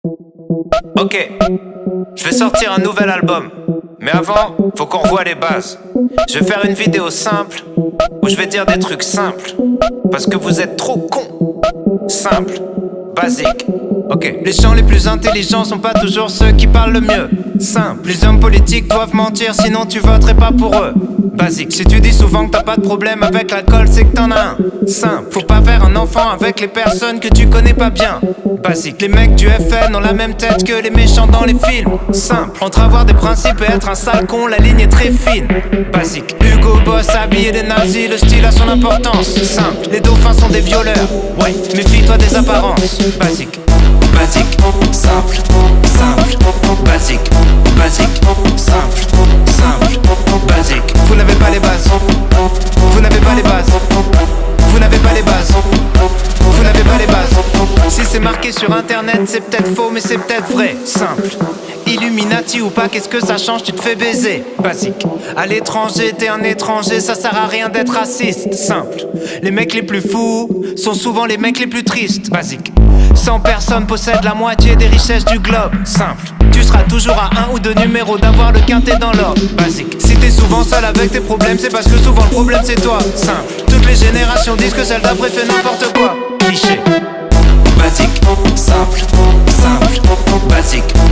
Ok, je vais sortir un nouvel album. Mais avant, faut qu'on revoie les bases. Je vais faire une vidéo simple où je vais dire des trucs simples. Parce que vous êtes trop cons. Simple, basique. Ok, les gens les plus intelligents sont pas toujours ceux qui parlent le mieux. Simple, les hommes politiques doivent mentir, sinon tu voterais pas pour eux. Basique, si tu dis souvent que t'as pas de problème avec l'alcool, c'est que t'en as un. Simple, faut pas faire un enfant avec les personnes que tu connais pas bien. Basique, les mecs du FN ont la même tête que les méchants dans les films. Simple, entre avoir des principes et être un sale con, la ligne est très fine. Basique, Hugo Boss habillé des nazis, le style a son importance. Simple, les dauphins sont des violeurs. Ouais, méfie-toi des apparences. Basique, basique, simple, simple, basique, basique, simple, simple, basique. Vous n'avez pas les bases. Vous n'avez pas les bases. Vous n'avez pas les bases. Vous n'avez pas les bases. Si c'est marqué sur internet, c'est peut-être faux, mais c'est peut-être vrai. Simple. Illuminati ou pas, qu'est-ce que ça change, tu te fais baiser. Basique. À l'étranger, t'es un étranger, ça sert à rien d'être raciste. Simple. Les mecs les plus fous sont souvent les mecs les plus tristes. Basique. 100 personnes possèdent la moitié des richesses du globe. Simple. Tu seras toujours à un ou deux numéros d'avoir le quintet dans l'ordre. Basique. Si t'es souvent seul avec tes problèmes, c'est parce que souvent le problème c'est toi. Simple. Toutes les générations disent que celle d'après fait n'importe quoi. Cliché. Basique, simple, simple, basique.